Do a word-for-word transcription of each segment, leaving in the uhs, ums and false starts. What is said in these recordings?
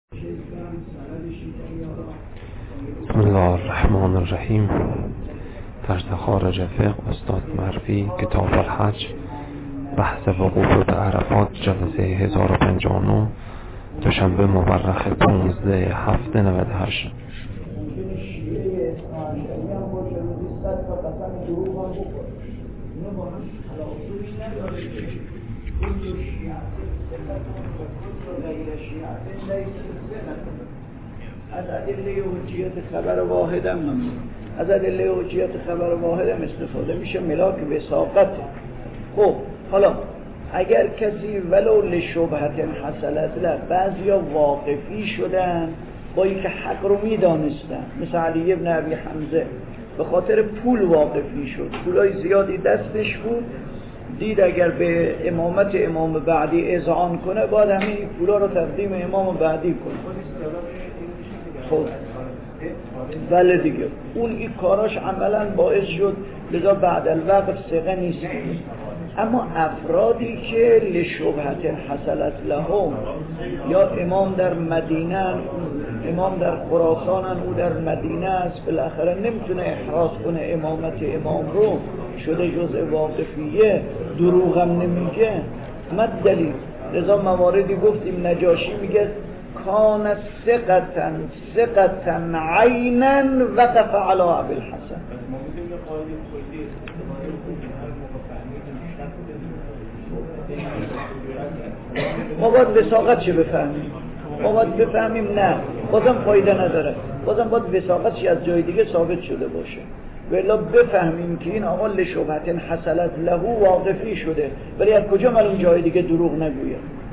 بسم الله الرحمن الرحیم. درس خارج فقه استاد مرفی، کتاب الحج، بحث وقوف به عرفات، جلسه هزار و پنجاه و نه، دوشنبه مورخ پانزده هفته نود و هشت. از ادله حجیت خبر واحد هم از ادله حجیت خبر واحد هم استفاده میشه، ملاک وساقت. خب حالا اگر کسی ولو لشبهت حصلت له، بعضیا واقفی شدن با اینکه حق رو میدانستن، مثل علی ابن ابی حمزه به خاطر پول واقفی شد، پولای زیادی دستش بود، دید اگر به امامت امام بعدی اذعان کنه باید همین پولا رو تقدیم امام بعدی کنه. خب بله دیگه، اون این کاراش عملا باعث شد لذا بعد الوقت ثقه نیست. اما افرادی که لشبهت حصلت لهم، یا امام در مدینه، امام در خراسان، او در مدینه است، بالاخره نمیتونه احراز کنه امامت امام رو، شده جزء واقفیه، دروغ هم نمیگه، مد دلیل. لذا مواردی گفتیم نجاشی میگه کان ثقة ثقة عینا وقف علی ابی الحسن. ما باید وثاقت چه بفهمیم؟ ما باید بفهمیم نه، بازم فایده نداره، بازم باید وثاقت چی از جای دیگه ثابت شده باشه، ولی بفهمیم که این آقا لشبهت حصلت له واقفی شده، ولی از کجا معلوم جای دیگه دروغ نگویه؟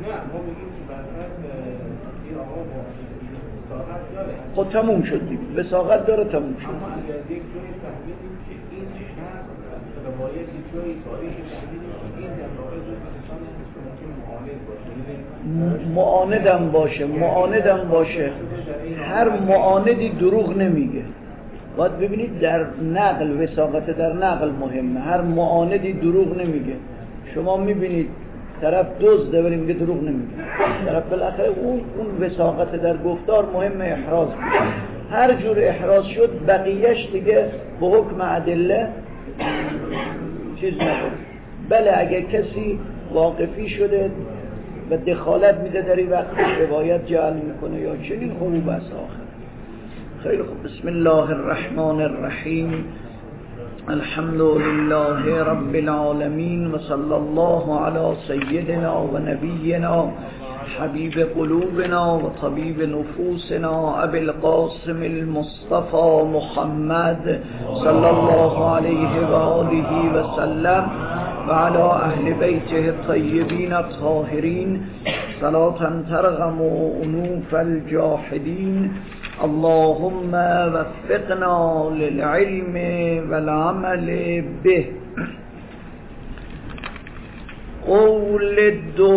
خب تموم شد دیگه، وثاقت داره، تموم شد. معاندم باشه، معاندم باشه، هر معاندی دروغ نمیگه. باید ببینید در نقل، وثاقت در نقل مهمه، هر معاندی دروغ نمیگه. شما میبینید طرف دزده ولی میگه دروغ نمیگه، طرف بالاخره اون اون وثاقت در گفتار مهمه، احراز میشه. هر جور احراز شد بقیهش دیگه به حکم ادله چیز نداره. بله اگر کسی واقفی شده و دخالت میده در این وقت روایت جعل میکنه یا چنین، خوب بس آخر. خیلی خوب. بسم الله الرحمن الرحیم. الحمد لله رب العالمین و صلی الله علی سیدنا و نبینا حبیب قلوبنا و طبیب نفوسنا ابی القاسم المصطفى محمد صلی الله علیه و آله و سلم و علی اهل بیته الطیبین الطاهرین صلاة ترغم انوف الجاحدین. اللهم وفقنا للعلم والعمل به. قول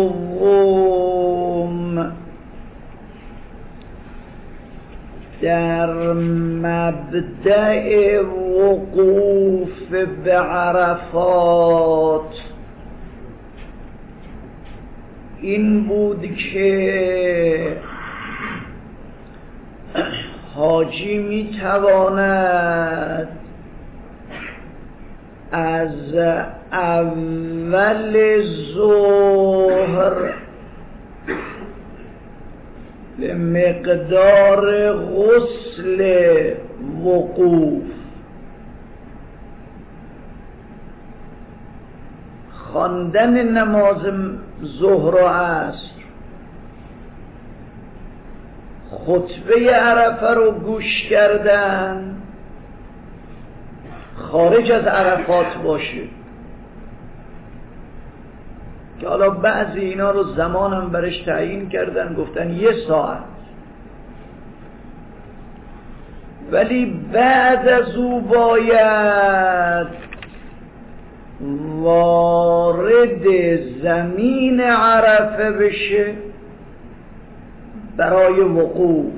دوم در مبدأ وقوف به عرفات این بود که حاجی میتواند از اول ظهر به مقدار غسل وقوف خواندن نماز ظهر و عصر، خطبه عرفه رو گوش کردن، خارج از عرفات باشه، که حالا بعضی اینا رو زمانم برش تعیین کردن، گفتن یه ساعت، ولی بعد از او باید وارد زمین عرفه بشه برای وقوف.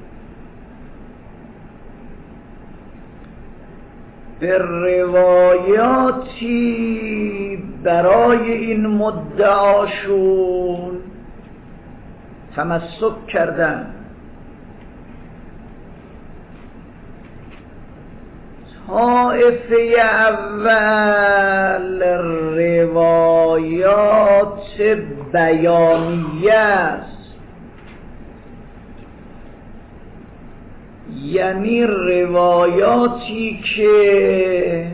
به روایاتی برای این مدعاشون تمسک کردن طائفه اول روایات بیانیه است، یعنی روایاتی که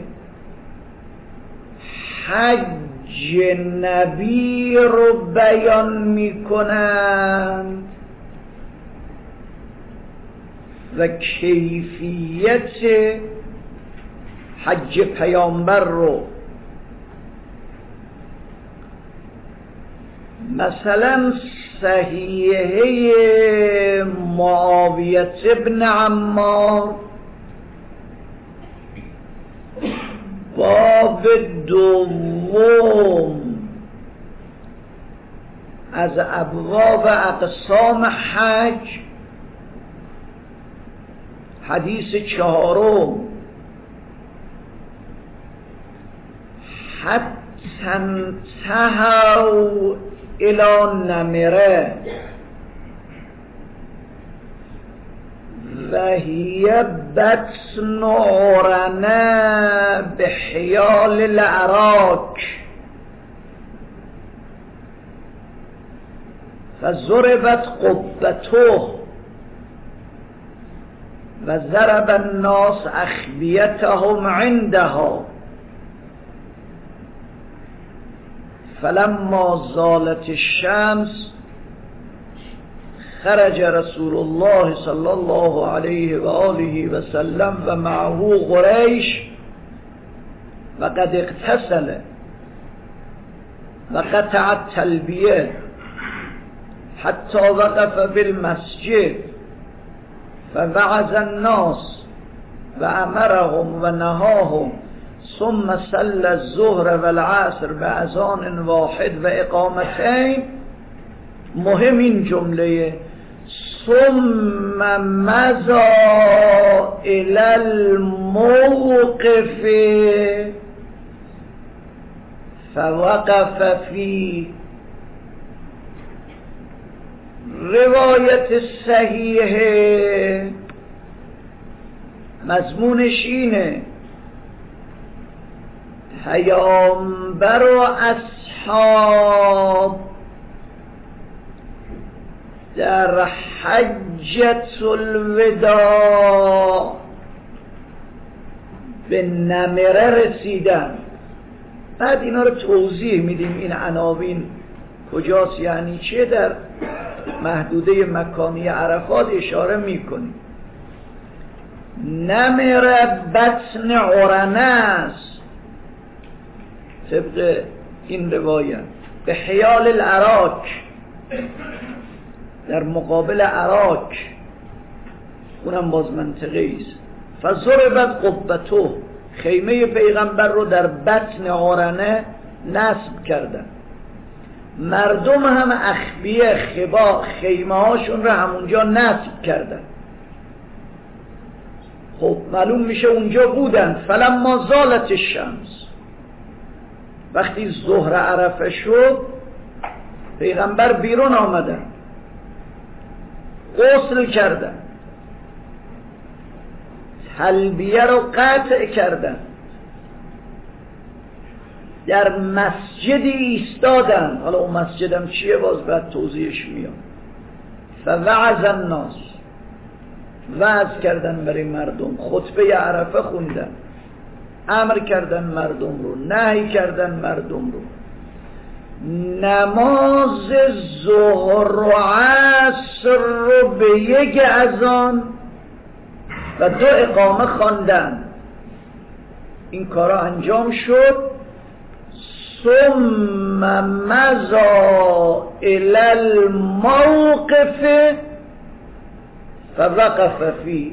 حج نبی رو بیان می کنند و کیفیت حج پیامبر رو. مثلا صحیحه معاویه ابن عمار باب دوم از ابواب اقسام حج، حدیث چهارم، حتی انتهوا الى نمره و هی بطن عرنه بحیال العراک فضربت قبته و ضرب الناس اخبیتهم عندها فلما زالت الشمس خرج رسول الله صلی الله علیه و آله و سلم و معه قریش و قد اغتسل و قطع التلبیه حتی وقف بالمسجد فوعظ الناس و امرهم و نهاهم ثم صلى الظهر والعصر باذان واحد و اقامتین. مهم این جمله ثم مضى الى الموقف فوقف فيه. روایت صحیحه مضمونش اینه پیامبر و اصحاب در حجة الوداع به نمره رسیدن. بعد اینا رو توضیح میدیم این عناوین کجاست یعنی چه. در محدوده مکانی عرفات اشاره میکنیم. نمره بطن عرنه است طبق این روایت، به حیال العراک، در مقابل عراک، اونم باز منطقه است. فضربت قبته، خیمه پیغمبر رو در بطن عرنه نصب کردن. مردم هم اخبیه خبا خیمه هاشون رو همونجا نصب کردن. خب معلوم میشه اونجا بودن. فلما زالت الشمس، وقتی ظهر عرفه شد پیغمبر بیرون آمدن، غسل کردن، تلبیه رو قطع کردن، در مسجدی ایستادن. حالا اون مسجدم چیه باز بعد توضیحش میاد. فوعظ الناس، وعظ کردن برای مردم، خطبه عرفه خوندن، امر کردن مردم رو، نهی کردن مردم رو. نماز ظهر و عصر رو به یک اذان و دو اقامه خواندن. این کارا انجام شد. ثم مضى الى الموقف فوقف فيه.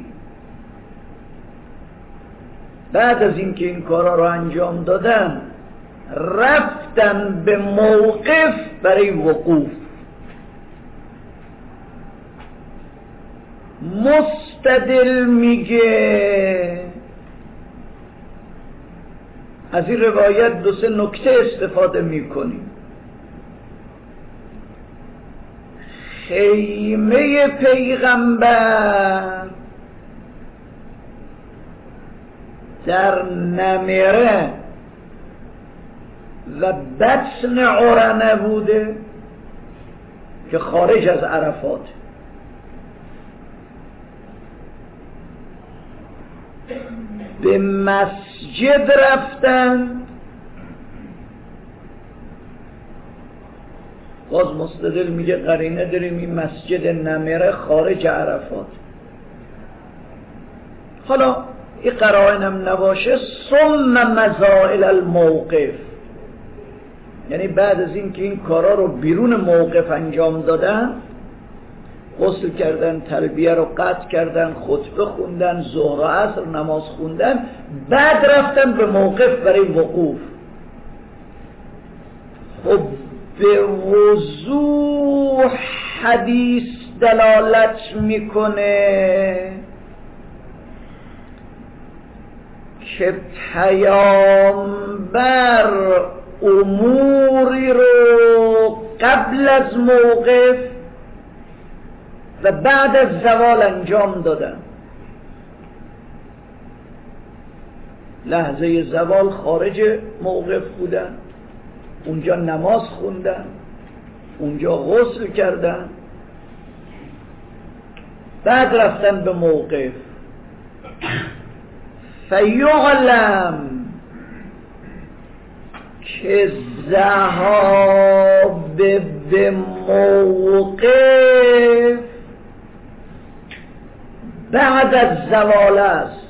بعد از اینکه این کارا رو انجام دادن رفتن به موقف برای وقوف. مستدل میگه از این روایت دو سه نکته استفاده میکنیم. خیمه پیغمبر در نمره و بطن عرنه بوده که خارج از عرفات. به مسجد رفتن، باز مستدل میگه قرینه داریم این مسجد نمره خارج عرفات. حالا این قرائنم نباشه ثم مزائل الموقف، یعنی بعد از این که این کارا رو بیرون موقف انجام دادن، غسل کردن، تلبیه رو قطع کردن، خطبه خوندن، ظهر و عصر نماز خوندن، بعد رفتن به موقف برای وقوف. خب به وضوح حدیث دلالت میکنه که پیامبر اموری رو قبل از موقف و بعد از زوال انجام دادن. لحظه زوال خارج موقف بودن، اونجا نماز خوندن، اونجا غسل کردن، بعد رفتن به موقف. فیعلم که ذهاب به موقف بعد از زوال است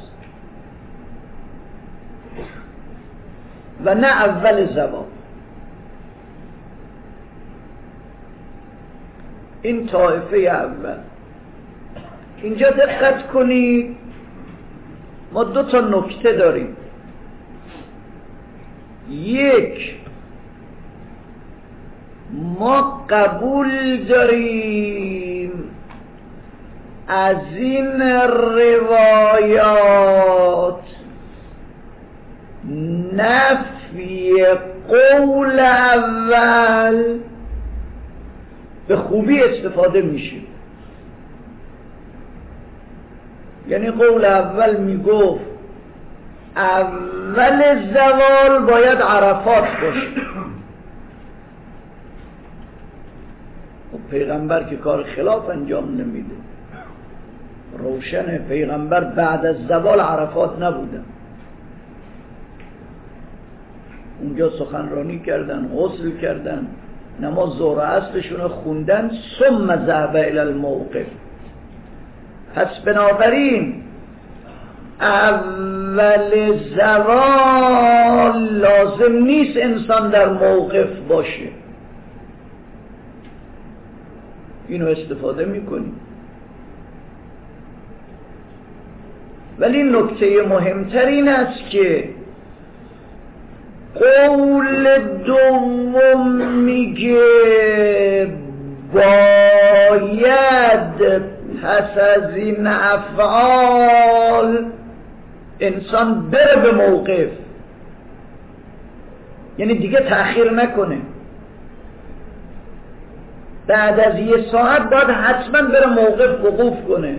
و نه اول زوال. این طایفه اول. اینجا دقت کنید، ما دو تا نکته داریم. یک، ما قبول داریم از این روایات نفی قول اول به خوبی استفاده میشه. یعنی قول اول میگفت اول زوال باید عرفات باشه. و پیغمبر که کار خلاف انجام نمیده، روشنه پیغمبر بعد از زوال عرفات نبودن، اونجا سخنرانی کردن، غسل کردن، نماز ظهر و عصرشون خوندن، ثم ذهب الی الموقف. پس بنابراین اول زوال لازم نیست انسان در موقف باشه. اینو استفاده میکنیم. ولی نکته مهمتر این است که قول دوم میگه باید پس از این افعال انسان بره به موقف، یعنی دیگه تأخیر نکنه. بعد از یه ساعت باید حتما بره موقف وقوف کنه.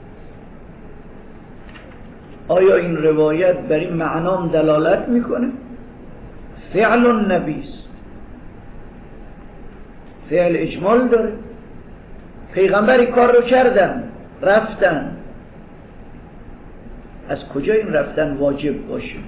آیا این روایت بر این معنام دلالت میکنه؟ فعل النبی است، فعل اجمال داره. پیغمبری کار رو کردن، رفتن. از کجا این رفتن واجب باشه؟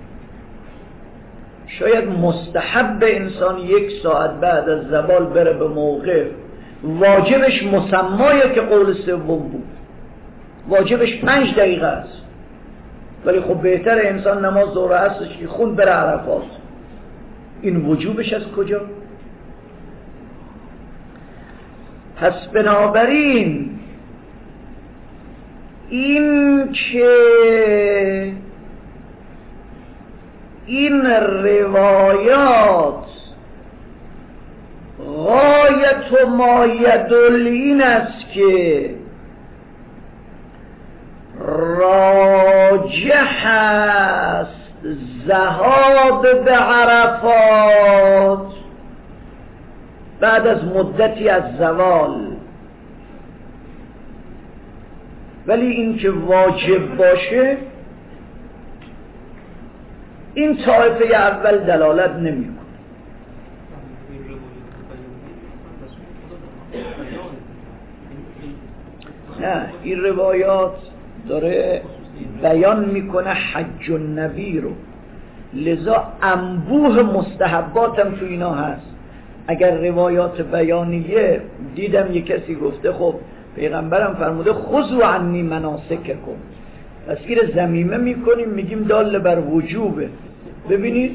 شاید مستحب انسان یک ساعت بعد از زوال بره به موقف، واجبش مسمایه که قول سوم بود، واجبش پنج دقیقه است. ولی خب بهتر انسان نماز ظهر و عصرش که خون بره عرفات. این وجوبش از کجا؟ پس بنابراین این که این روایات غایت ما یدل این است که راجح است ذهاب به عرفات بعد از مدتی از زوال. ولی این که واجب باشه این طایفه اول دلالت نمی‌کنه. نه این روایات داره بیان میکنه حج النبی رو، لذا انبوه مستحباتم تو اینا هست. اگر روایات بیانیه دیدم یه کسی گفته خب پیغمبرم فرموده خذوا عنی مناسککم، پس این ضمیمه میکنیم میگیم دال بر وجوبه. ببینید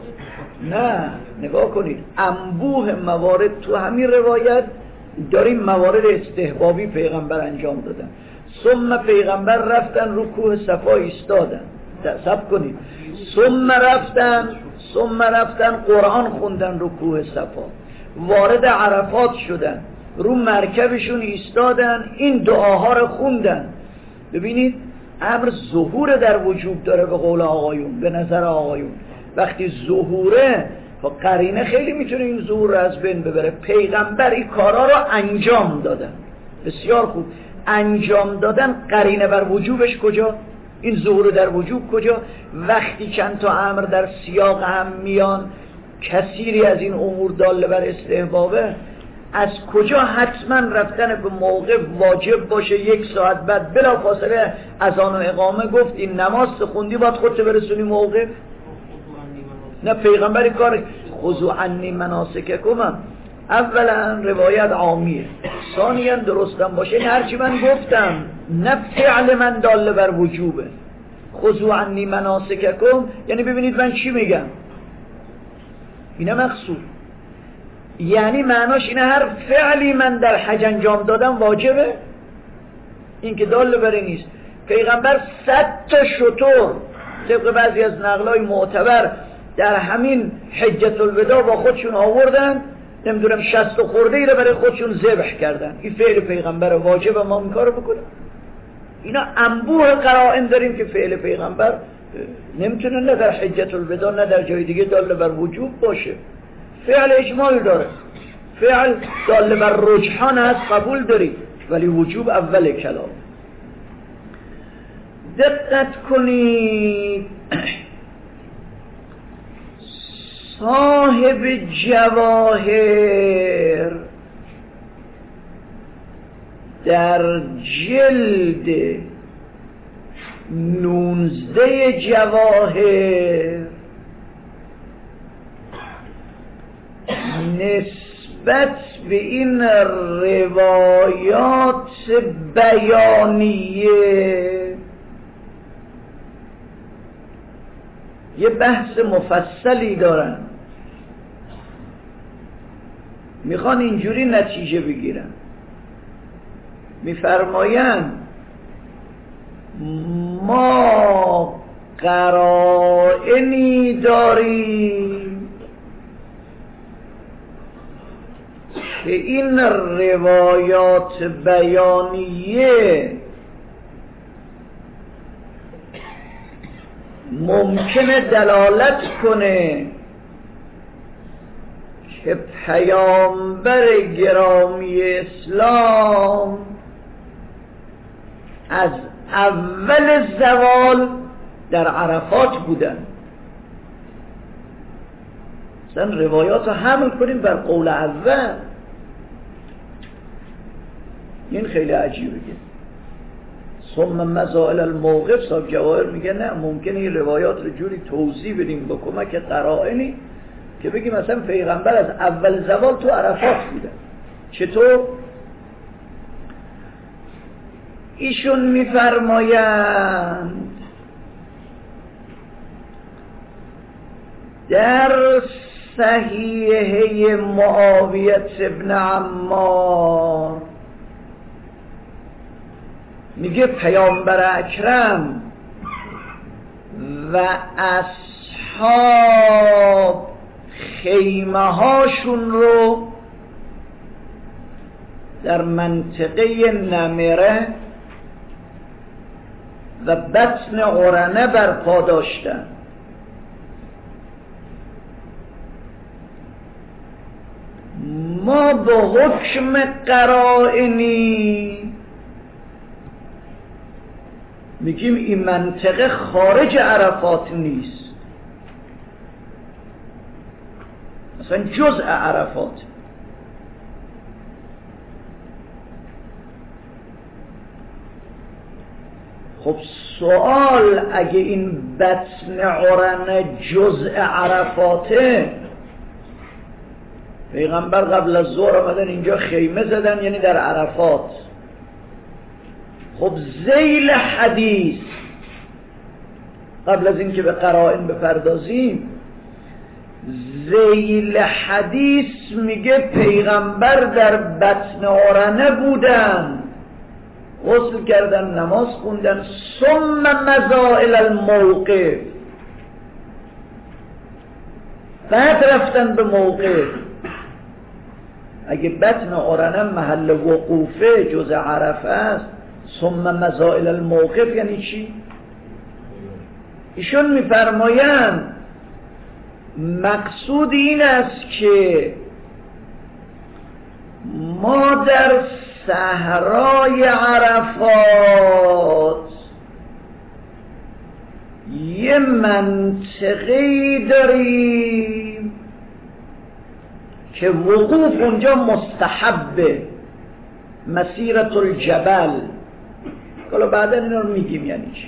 نه نگاه کنید انبوه موارد تو همین روایت داریم موارد استحبابی پیغمبر انجام دادن. ثم پیغمبر رفتن رو کوه صفا ایستادن، صبر کنید، ثم رفتن ثم رفتن قرآن خوندن رو کوه صفا، وارد عرفات شدن، رو مرکبشون ایستادن، این دعاها رو خوندن. ببینید امر ظهور در وجوب داره به قول آقایون، به نظر آقایون. وقتی ظهوره خب قرینه خیلی میتونه این ظهور رو از بین ببره. پیغمبر این کارا رو انجام دادن، بسیار خوب انجام دادن، قرینه بر وجوبش کجا؟ این ظهور در وجوب کجا؟ وقتی چند تا امر در سیاق هم میان کثیری از این امور دال بر استحبابه، از کجا حتما رفتن به موقع واجب باشه؟ یک ساعت بعد بلا فاصله اذان و اقامه گفت این نماز خوندی باید خودت برسونی موقع؟ نه پیغمبری کار خذوا عنی مناسککم اولا روایت عامیه، ثانیا درستم باشه این هرچی من گفتم نه فعل من دال بر وجوبه. خذوا عنی مناسککم یعنی ببینید من چی میگم، اینه مقصود، یعنی معناش اینه هر فعلی من در حج انجام دادم واجبه، این که دال بر نیست. پیغمبر صد تا شتر طبق بعضی از نقلای معتبر در همین حجت الوداع با خودشون آوردن، نمیدونم شصت خورده ای رو برای خودشون ذبح کردن. این فعل پیغمبر واجب ما این کارو بکنیم؟ اینا انبوه قرائن داریم که فعل پیغمبر نمیتونه نه در حجت الوداع نه در جای دیگه دال بر وجوب باشه. فعل اجماعی داره، فعل دال بر رجحان هست قبول داری، ولی وجوب اول کلام. دقت کنید صاحب جواهر در جلد نونزده جواهر نسبت به این روایات بیانیه یه بحث مفصلی دارن، میخوان اینجوری نتیجه بگیرن. میفرمایند ما قرائنی داریم که این روایات بیانیه ممکنه دلالت کنه که پیامبر گرامی اسلام از اول زوال در عرفات بودن. مثلا روایات رو حمل کنیم بر قول اول، این خیلی عجیبه. ثم مزائل الموقف صاحب جواهر میگه نه، ممکنه این روایات رو جوری توضیح بدیم با کمک قرائنی که بگیم مثلا پیغمبر از اول زوال تو عرفات بودن. چطور؟ ایشون میفرمایند در صحیحه معاویه ابن عمار میگه پیامبر اکرم و اصحاب خیمه هاشون رو در منطقه نمره و بطن قرنه برپا داشتن. ما به حکم قرائنی میگیم این منطقه خارج عرفات نیست، اصلا جزء عرفات. خب سوال اگه این بطن عرنه جزء عرفاته، پیغمبر قبل از ظهر آمدن اینجا خیمه زدن یعنی در عرفات. خب ذیل حدیث قبل از اینکه به قرائن بپردازیم، ذیل حدیث میگه پیغمبر در بطن عرنه بودن، غسل کردن، نماز خوندن، ثم مضى الی الموقف، بعد رفتن به موقف. اگه بطن عرنه محل وقوفه جز عرفه است، ثم مضى الی الموقف یعنی چی؟ ایشون میفرمایند مقصود این است که ما در صحرای عرفات یه منطقه‌ای داریم که وقوف اونجا مستحبه، مسیرة الجبل. حالا بعدا اینا رو میگیم یعنی چی.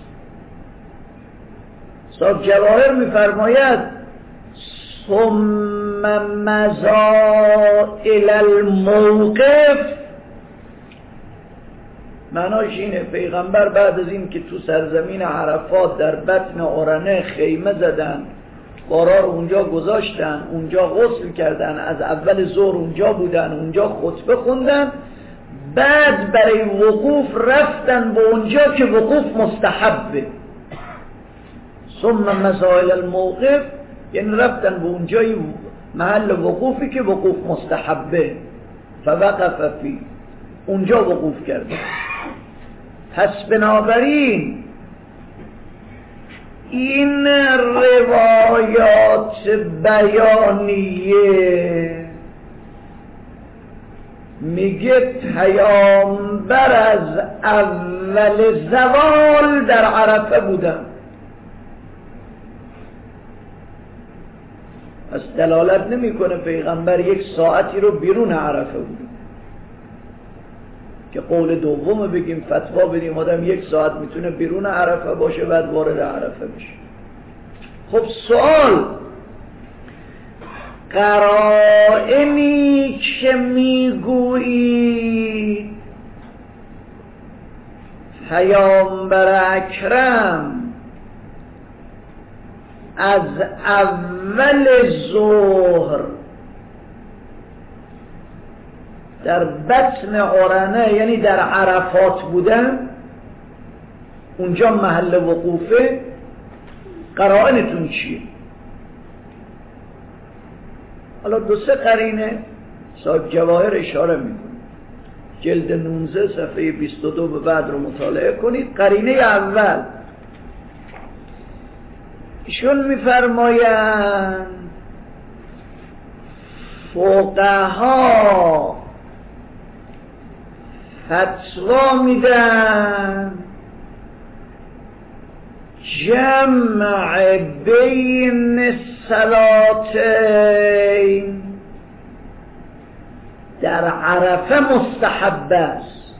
صاحب جواهر میفرماید ثم مضى الی الموقف، معناش اینه پیغمبر بعد از این که تو سرزمین عرفات در بطن عرنه خیمه زدن، بارا رو اونجا گذاشتن، اونجا غسل کردن، از اول ظهر اونجا بودن، اونجا خطبه خوندن، بعد برای وقوف رفتن به اونجا که وقوف مستحبه. ثم مضى الی الموقف یعنی رفتن به اونجای محل وقوفی که وقوف مستحبه، فوقف فی، اونجا وقوف کرده. پس بنابراین این روایات بیانیه میگه پیامبر از اول زوال در عرفه بودن. پس دلالت نمیکنه پیغمبر یک ساعتی رو بیرون عرفه بوده که قول دوم بگیم فتوا بدیم آدم یک ساعت میتونه بیرون عرفه باشه بعد وارد عرفه بشه. خب سوال، قرائنی که میگویی پیامبر اکرم از اول ظهر در بطن عرنه یعنی در عرفات بودن، اونجا محل وقوفه، قرائنتون چیه؟ حالا دو سه قرینه صاحب جواهر اشاره میکنه، جلد نوزده صفحه بیست و دو به بعد رو مطالعه کنید. قرینه اول ایشون میفرمایند فقها فتوا میدن جمع بین الصلاتین در عرفه مستحب است.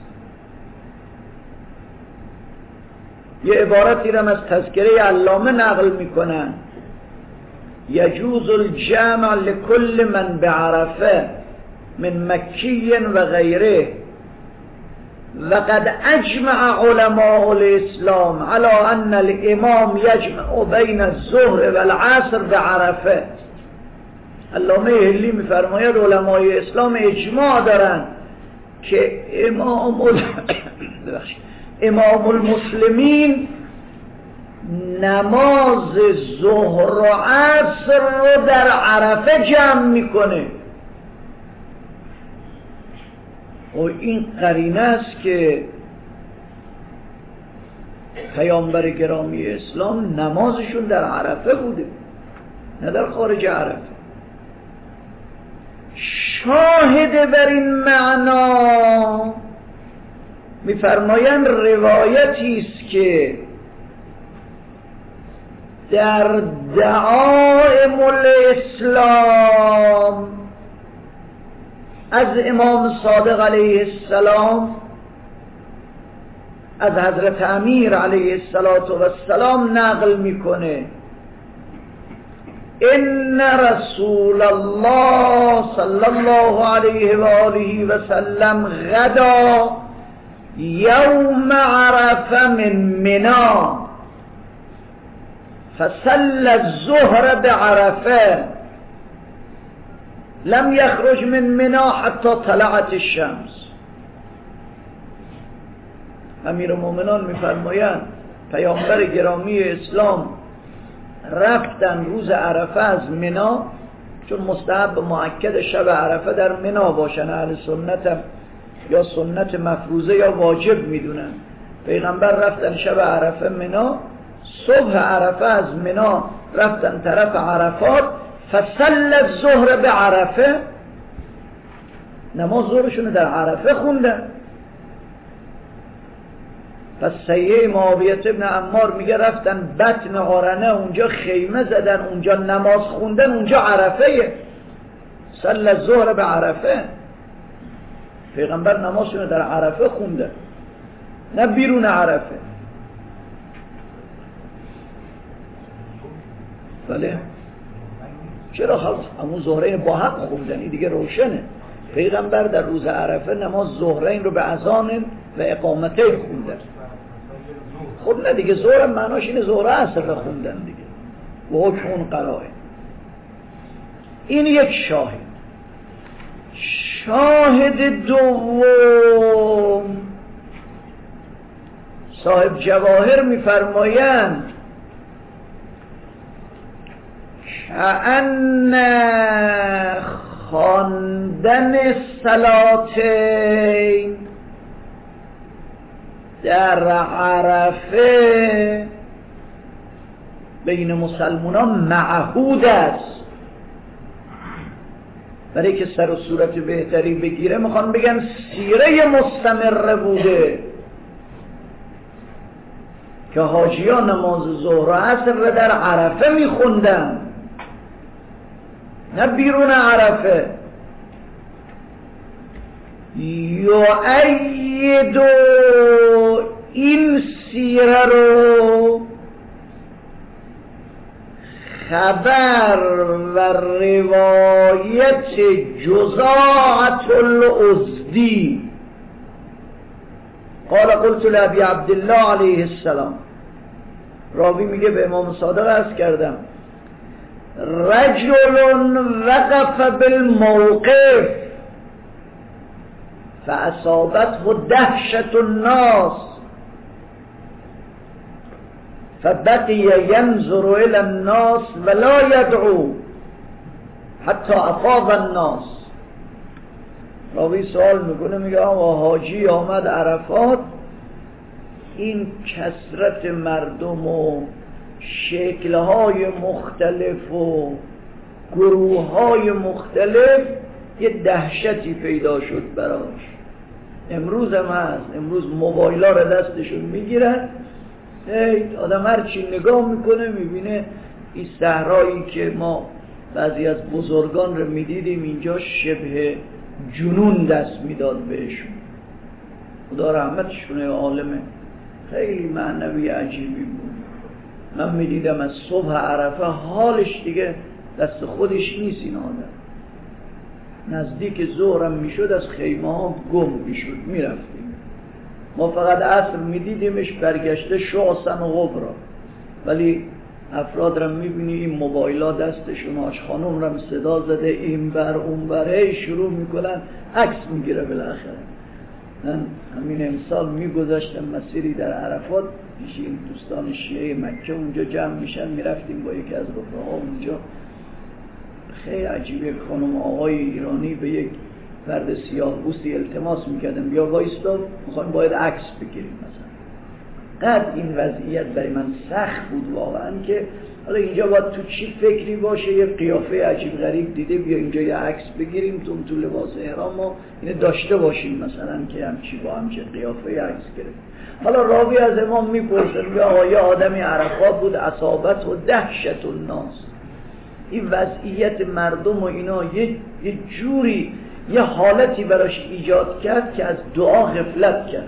یه عبارتی را از تذکره علامه نقل میکنن، یجوز الجمع لكل من بعرفه من مکی و غیره وقد اجمع علماء الاسلام على ان الامام یجمع بین الظهر و العصر بعرفه. علامه هلی میفرماید علمای اسلام اجماع دارن که امام امام المسلمین نماز ظهر و عصر رو در عرفه جمع میکنه. و این قرینه است که پیامبر گرامی اسلام نمازشون در عرفه بوده نه در خارج عرفه. شاهد بر این معنا میفرمایند روایتی است که در دعائم الاسلام از امام صادق علیه السلام، از حضرت امیر علیه السلام نقل میکنه ان رسول الله صلی الله علیه و آله و سلم غدا یوم عرفه من منی فصلى الظهر بعرفه لم يخرج من منی حتی طلعت الشمس. امیرالمومنان میفرمایند پیامبر گرامی اسلام رفتن روز عرفه از منی، چون مستحب مؤکد شب عرفه در منی باشن، اهل سنت هم یا سنت مفروضه یا واجب میدونن. پیغمبر رفتن شب عرفه منی، صبح عرفه از منی رفتن طرف عرفات، فصل الظهر به عرفه، نماز ظهرشون در عرفه خوندن. پس سیه معاویه ابن عمار میگه رفتن بطن قرنه، اونجا خیمه زدن، اونجا نماز خوندن، اونجا عرفه، صلی الظهر به عرفه. پیغمبر نمازشون در عرفه خونده، نه بیرون عرفه. بله چرا خلاص همون ظهرین با هم خوندن، این دیگه روشنه. پیغمبر در روز عرفه نماز ظهرین رو به اذان و اقامتین خوندن. خب نه دیگه ظهر معناش اینه ظهر عصر خوندن دیگه و حکم اون قرائه. این یک شاهد. شاهد دوم صاحب جواهر میفرمایند کأن خواندن صلاتین در عرفه بین مسلمانان معهود است. برای که سر و صورت بهتری بگیره میخوان بگن سیره مستمر بوده که حاجیان نماز ظهر و عصر را در عرفه میخوندن، نه بیرون عرفه. یؤید این سیره رو خبر و روایت جزاعة الازدی قال قلت لابی عبدالله علیه السلام، راوی میگه به امام صادق عرض کردم رجل وقف بالموقف فاصابته دهشة الناس فبقي ينظر الى الناس ولا يدعو حتى افاض الناس. راوی سوال میکنه میگه آقا حاجی آمد عرفات، این کثرت مردم و شکلهای مختلف و گروههای مختلف یه دهشتی پیدا شد براش. امروز هم هست، امروز موبایلا رو دستشون میگیرن، آدم هر چی نگاه میکنه میبینه این صحرایی که ما بعضی از بزرگان رو میدیدیم اینجا شبه جنون دست میداد بهشون. خدا رحمتشونه، عالمه خیلی معنوی عجیبی بود. من میدیدم از صبح عرفه حالش دیگه دست خودش نیست. این آدم نزدیک ظهرم میشد از خیمه ها گم میشد، میرفتیم. ما فقط عصر میدیدیمش برگشته شعصن و غبرا، ولی افراد را میبینی این موبایلا دستشون، آش خانم را صدا زده این بر اون بر، هی شروع میکنن عکس میگیره. بالاخره من همین امسال میگذاشتم مسیری در عرفات، این دوستان شیعه مکه اونجا جمع میشن، میرفتیم با یکی از رفقا اونجا. خیلی عجیبه، خانم آقای ایرانی به یک فرد سیاه پوستی التماس میکردن بیا وایستا، میخوایم باید عکس بگیریم مثلا. اینقدر این وضعیت برای من سخت بود واقعا که حالا اینجا باید تو چی فکری باشه، یه قیافه عجیب غریب دیده بیا اینجا یه عکس بگیریم تو تو لباس احرام ما اینو داشته باشیم مثلا که همچی با همچه قیافه عکس گرفت. حالا راوی از امام میپرسه میگه آقا یه آدمی عرفات بود اصابت و دهشت الناس، این وضعیت مردم و اینا یه, یه جوری یه حالتی براش ایجاد کرد که از دعا غفلت کرد.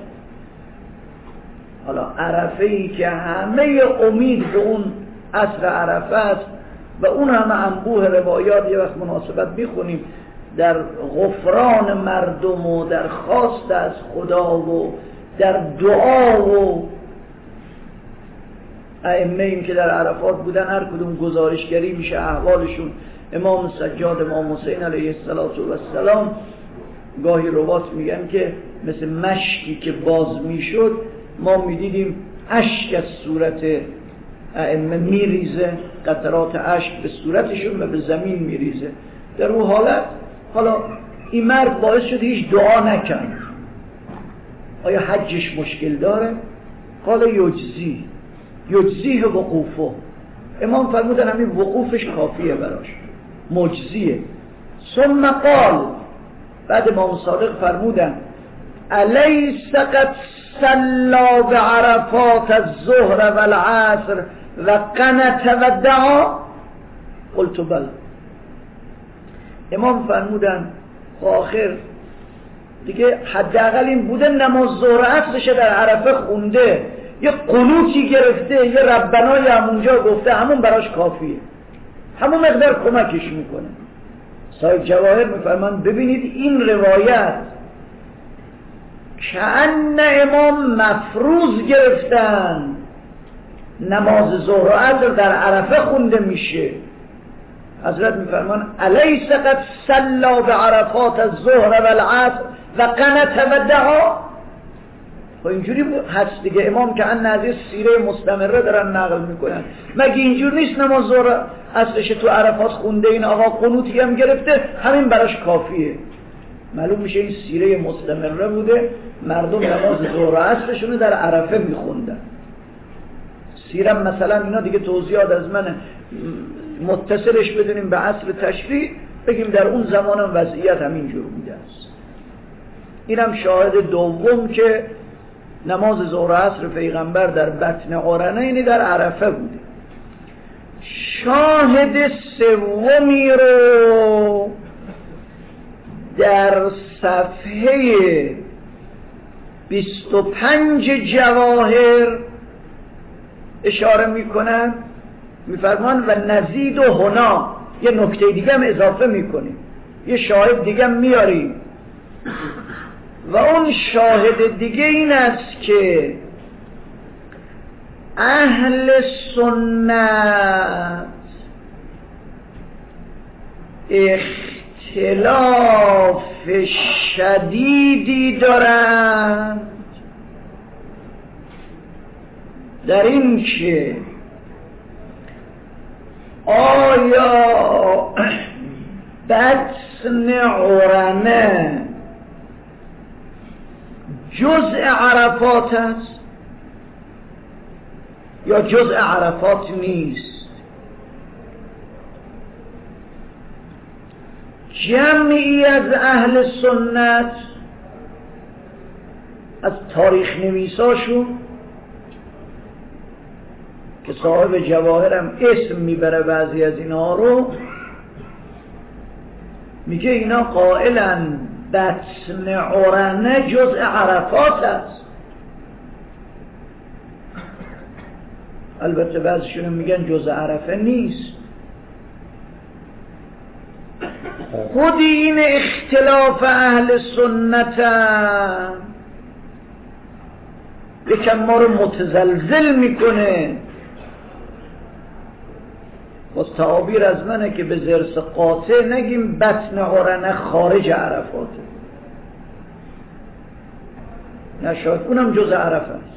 حالا عرفه ای که همه امید به اون عصر عرفه است و اون همه انبوه روایات یه وقت مناسبت میخونیم در غفران مردم و در خواست از خدا و در دعا و ائمه این که در عرفات بودن هر کدوم گزارشگری میشه احوالشون. امام سجاد امام حسین علیه السلام گاهی روات میگن که مثل مشکی که باز میشد ما میدیدیم اشک از صورت ائمه میریزه، قطرات اشک به صورتشون و به زمین میریزه. در اون حالت حالا این مرد باعث شد هیچ دعا نکرد. آیا حجش مشکل داره؟ قال یجزی یجزیه وقوفه. امام فرمودن همین وقوفش کافیه براش، مجزیه. ثم قال، بعد امام صادق فرمودن الیس قد صلی بعرفات الظهر والعصر و قنت و دعا؟ قلت بله. امام فرمودن آخر دیگه حداقل این بوده نماز ظهر عصرش در عرفه خونده، یه قنوتی گرفته، یه ربنای همونجا گفته، همون براش کافیه، همون مقدار کمکش میکنه. صاحب جواهر میفرمان ببینید این روایت کأن امام مفروض گرفتن نماز ظهر و عصر در عرفه خونده میشه. حضرت میفرمان الیس قد صلی بعرفات الظهر والعصر و قنت و دعا؟ و اینجوری هست دیگه. امام که ان از سیره مستمره دارن نقل میکنن، مگه اینجور نیست نماز ظهر عصرش تو عرفات خونده، این آقا قنوتی هم گرفته، همین براش کافیه. معلوم میشه این سیره مستمره بوده، مردم نماز ظهر عصرشون در عرفه میخوندن. سیره مثلا اینا دیگه توضیحات از من متصلش بدونیم به عصر تشریع، بگیم در اون زمان هم وضعیت همینجور بوده است. اینم شاهد دوم که نماز ظهر عصر پیغمبر در بطن قرنین در عرفه بوده. شاهد سومی رو در صفحه بیست و پنج جواهر اشاره میکنن، میفرمان و نزید و هنا، یه نکته دیگه هم اضافه میکنیم، یه شاهد دیگه هم میاریم و اون شاهد دیگه این است که اهل سنت اختلاف شدیدی دارند در این که آیا بطن عرنه جزء عرفات است یا جزء عرفات نیست؟ جمعی از اهل سنت از تاریخ نویساشون که صاحب جواهرم اسم میبره بعضی از اینها رو، میگه اینا قائلن بطن عرنه جزء عرفات است. البته بعضیشون میگن جزء عرفه نیست. خود این اختلاف اهل سنت یکم ما رو متزلزل میکنه. باز تعابیر از منه که به ضرس قاطع نگیم بطن عرنه خارج عرفاته، نشاید اونم جز عرفه است.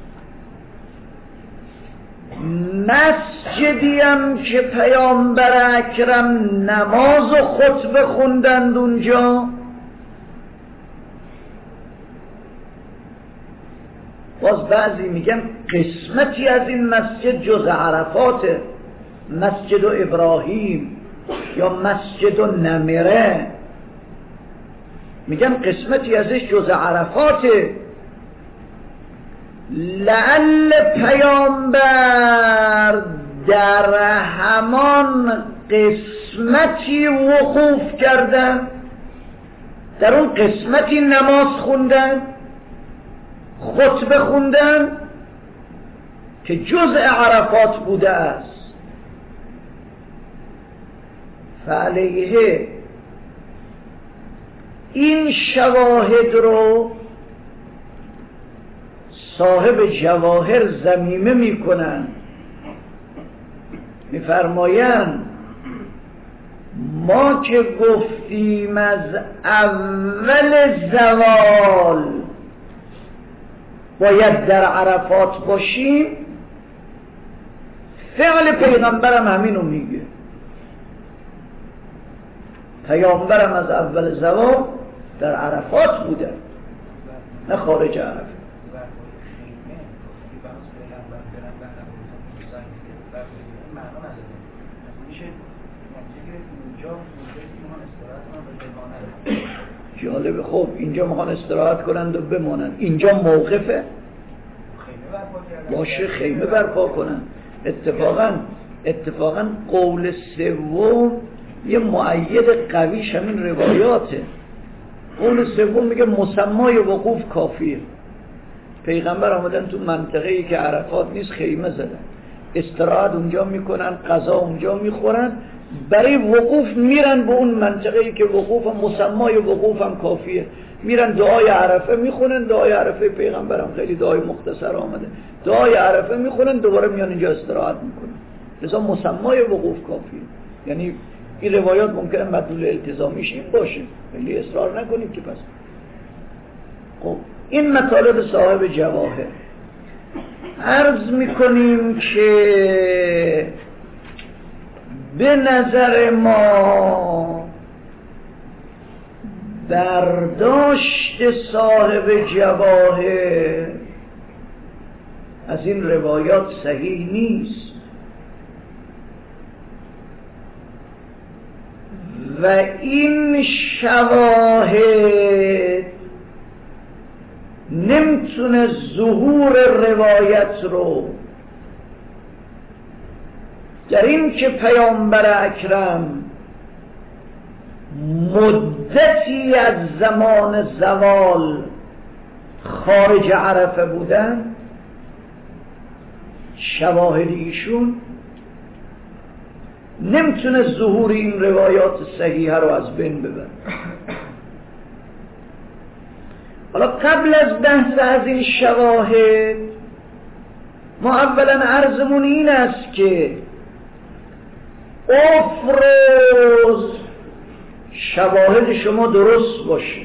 مسجدی هم که پیامبر اکرم نماز و خطبه خوندند اونجا، باز بعضی میگن قسمتی از این مسجد جز عرفاته، مسجد ابراهیم یا مسجد نمره، میگن قسمتی ازش جز عرفاته. لعل پیامبر در همان قسمتی وقوف کردن، در اون قسمتی نماز خوندن، خطبه خوندن که جزء عرفات بوده است. فعلیه این شواهد رو صاحب جواهر ضمیمه میکنن، میفرمایند ما که گفتیم از اول زوال باید در عرفات باشیم، فعل پیغمبرم همینو میگه. پیامبرم از اول زوال در عرفات بوده، نه خارج عرفات. جالبه. خب اینجا میخوان استراحت کنند و بمانند، اینجا موقفه باشه خیمه برپا کنند. اتفاقا اتفاقا قول سوم یه مؤید قویش همین روایاته. قول سوم میگه مسمای وقوف کافیه. پیغمبر آمدن تو منطقه‌ای که عرفات نیست خیمه زدن، استراحت اونجا میکنن، غذا اونجا میخورن، برای وقوف میرن به اون منطقه‌ای که وقوف هم مسمای وقوف هم کافیه، میرن دعای عرفه میخونن. دعای عرفه پیغمبر هم خیلی دعای مختصر آمده، دعای عرفه میخونن، دوباره میان اینجا استراحت میکنن. لذا مسمای وقوف کافیه. یعنی این روایات ممکنه مدلول التزامیش این باشه، خیلی اصرار نکنید که پس. خب این مطالب صاحب جواهر. عرض میکنیم که به نظر ما برداشت صاحب جواهر از این روایات صحیح نیست و این شواهد نمیتونه ظهور روایت رو در این که پیامبر اکرم مدتی از زمان زوال خارج عرفه بودن، شواهد ایشون نمیتونه ظهور این روایات صحیحه رو از بین ببره. حالا قبل از بحث از این شواهد ما اولا عرضمون این است که افرض شواهد شما درست باشه،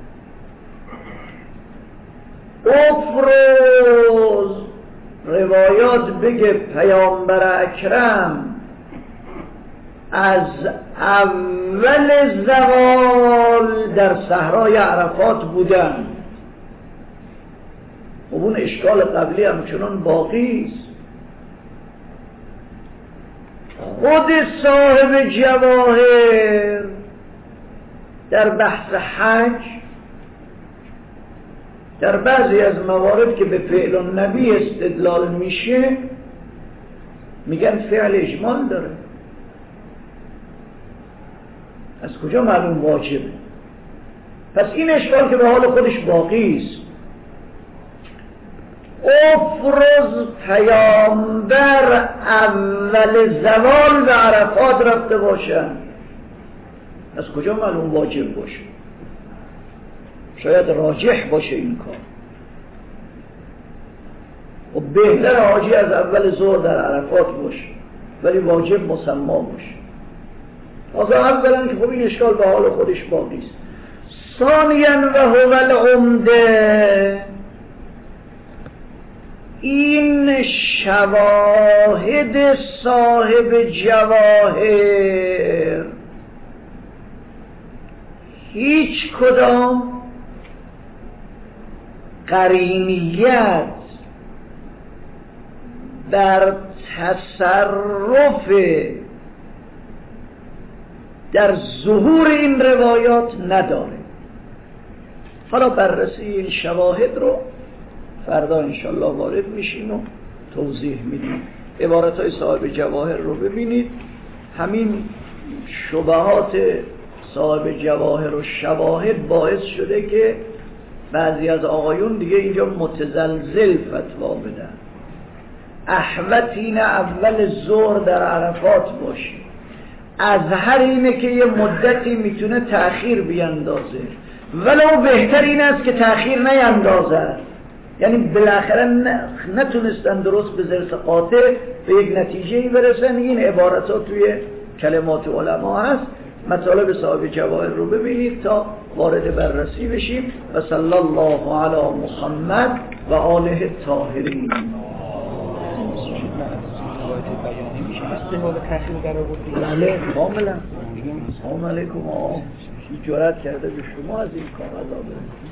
افرض روایات بگه پیامبر اکرم از اول زوال در صحرای عرفات بودن، خب اون اشکال قبلی همچنان باقی است. خود صاحب جواهر در بحث حج در بعضی از موارد که به فعل النبی استدلال میشه میگن فعل اجمال داره. از کجا معلوم واجبه؟ پس این اشکال که به حال خودش باقی است. افرض پیامبر اول زوال به عرفات رفته باشن، از کجا معلوم واجب باشه؟ شاید راجح باشه این کار. و بهتر حاجی از اول ظهر در عرفات باشه ولی واجب مسما باشه. آزا اولا که خب این اشکال به حال خودش باقی است. ثانیاً و هو العمده، این شواهد صاحب جواهر هیچ کدام قرینیت بر تصرف در ظهور این روایات نداره. حالا بررسی این شواهد رو فردا انشالله وارد میشیم و توضیح میدیم. عبارت های صاحب جواهر رو ببینید. همین شبهات صاحب جواهر و شواهد باعث شده که بعضی از آقایون دیگه اینجا متزلزل فتوا بدن. احوط اینه اول ظهر در عرفات باشی، اظهر اینه که یه مدتی میتونه تأخیر بیندازه، ولو بهتر این است که تأخیر نیندازه. یعنی بالاخره نتونستن درست به ذرس قاطع به یک نتیجه‌ای برسن. این عبارتات توی کلمات علما هست. مطالب صاحب جواهر رو ببینید تا وارد بررسی بشیم. و صلی الله علی محمد و آله الطاهرین. بله کاملا. سلام علیکم. آقا جرأت کرده به شما از این کار ادا بره.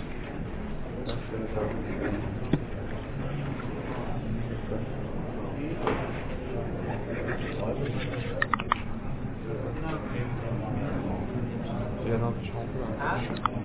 جناب شما